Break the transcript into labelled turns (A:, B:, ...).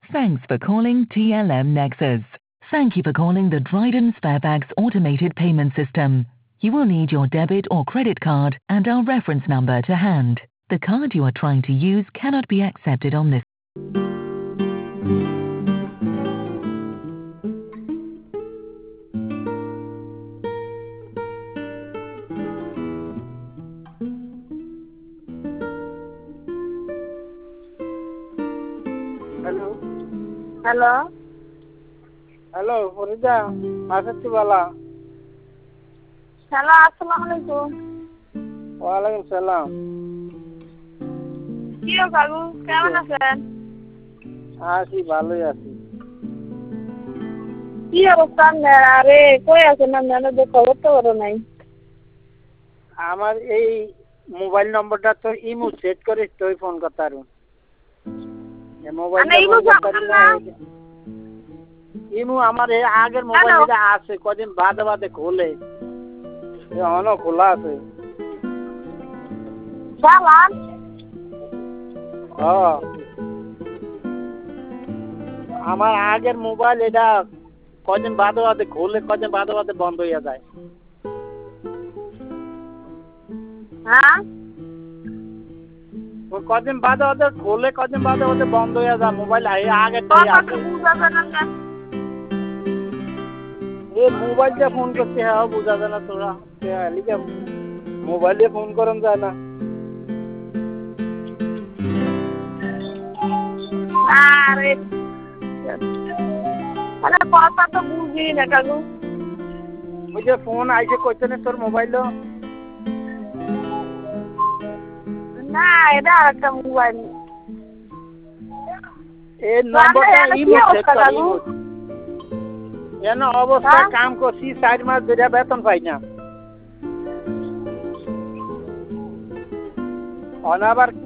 A: Thanks for calling TLM Nexus. Thank you for calling the Dryden Sparebags automated payment system. You will need your debit or credit card and our reference number to hand. The card you are trying to use cannot be accepted on this.
B: Hello
C: hello
B: hello Farida Masud वाला
C: hello আসসালামু আলাইকুম
B: ওয়ালাইকুম সালাম
C: কি গো কাকু কেমন আছেন
B: আছি ভালোই আছি
C: কি অবস্থা আরে কই আছেন না জানো যে খবর তো বড় নাই
B: আমার এই মোবাইল নম্বরটা তো ইমো সেট করে তুই ফোন করতারু এই মোবাইল ইমো আমার এই আগের মোবাইলটা আছে কদিন বাদে বাদে খোলে এখনো খোলা আছে
C: চালান
B: আমার আগের মোবাইল এটা কদিন বাদে বাদে খোলে কদিন বাদে বাদে বন্ধ হয়ে যায়
C: হ্যাঁ
B: ও কদিন বাদে বাদে খোলে কদিন বাদে বাদে বন্ধ হয়ে যায় মোবাইল আগের এই মোবাইল দিয়ে ফোন করতে হ্যাঁ বোঝা যায় না তোরা লিখে মোবাইল দিয়ে ফোন করেন যায় না
C: আরে আরে কথা তো বুঝি না কাকু
B: ওই যে ফোন আইছে কইতে না তোর মোবাইল
C: না এটা একটা মোবাইল
B: এই নম্বরটা ইমো সেট করি এনে অবস্থা কাম করছি 4 মাস ধরে বেতন পাই না অনাবার